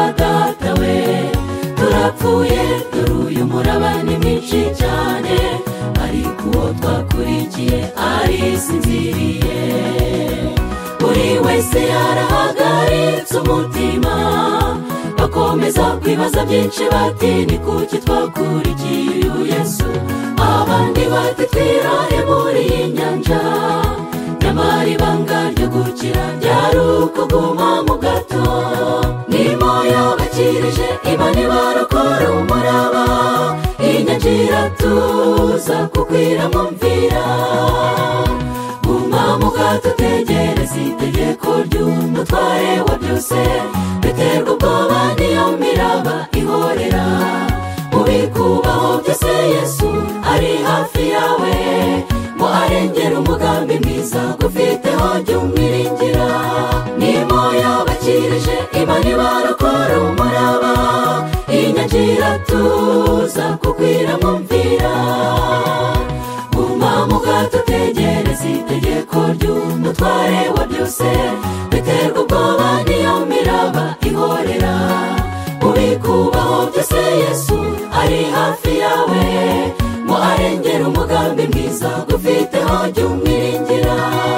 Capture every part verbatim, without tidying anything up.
data we turapfuye dore uyu muraba ni mwinshi cyane ariko uwo twakurikiye arisinziriye buri wese yarahagaritse umutima bakomeza kwibaza byinshi bati ni kuki twakurikiye uyu Yesu abandi bati twirahe muri iyi nyanja nyamara ibanga ryo gukira ryari ukuguma mu gato nimo yabakirije Imana ibarokora umuraba inyanja iratuza kuko iramwumvira guma mu gato tegereza itegeko ry'umutware wa byose biterwa ubwoba niyo miraba ihorera mu bikubaho byose Yesu ari hafi yawe ngo arengere umugambi mwiza gufiteho jya umwiringira nimo yabakirije Imana ibarokora umuraba inyanja iratuza kuko iramwumvira guma mu gato tegereza itegeko ry'umutware wa byose biterwa ubwoba niyo miraba ihorera mu bikubaho byose Yesu ari hafi yawe ngo arengere umugambi mwiza gufiteho jya umwiringira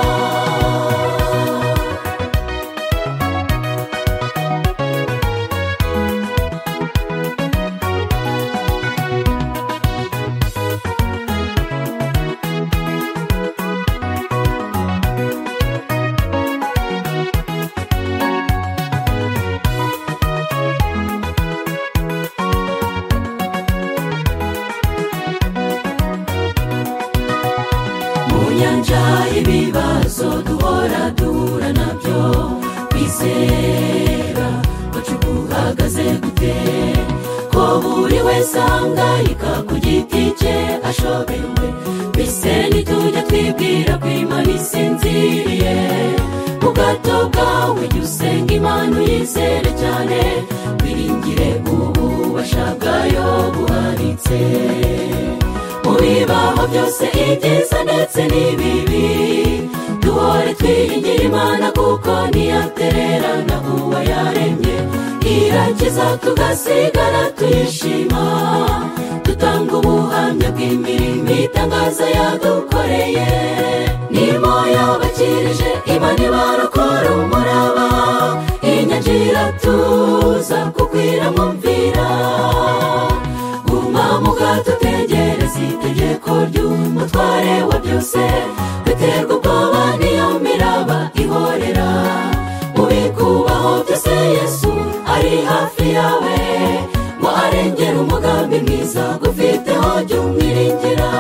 nyanja ibibazo duhora duhura nabyo kwizera kwacu guhagaze gute ko buri wese ahangayika ku giti cye ashobewe mbese ntitujya twibwira ko Imana isinziriye mu gato bwawe jya usenga Imana uyizere cyane wiringire ububasha bwayo buhanitse mu bibaho byose ibyiza ndetse n'ibibi duhore twiringira Imana kuko ntiyatererana uwo yaremye irakiza tugasigara tuyishima dutanga ubuhamya bw'imirimo itangaza yadukoreye nimo yabakirije Imana ibarokora umuraba inyanja iratuza kuko iramwumvira guma mu gato tegereza itegeko ry'umutware wa byose biterwa ubwoba niyo miraba ihorera mu bikubaho byose Yesu ari hafi yawe ngo arengere umugambi mwiza gufiteho jya umwiringira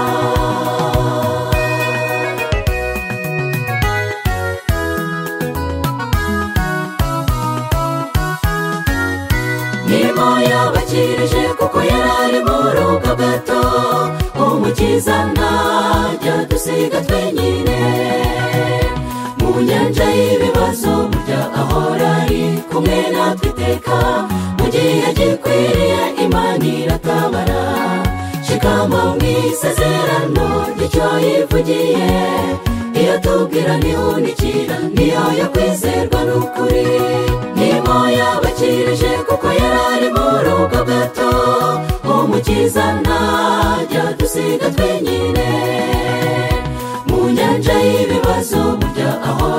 nimo yabakirije kuko yarari mu rugo gato umukiza ntajya dusiga twenyine mu nyanja y'ibibazo burya ahora ari kumwe natwe iteka mu gihe gikwiriye Imana iratabara shikama mu isezerano ry'icyo yivugiye iyo tubwira ntihunikira niyo yo kwizerwa n'ukuri nimo yabakirije kuko yarari mu rugo gato umukiza ntajya dusiga twenyine mu nyanja y'ibibazo burya aho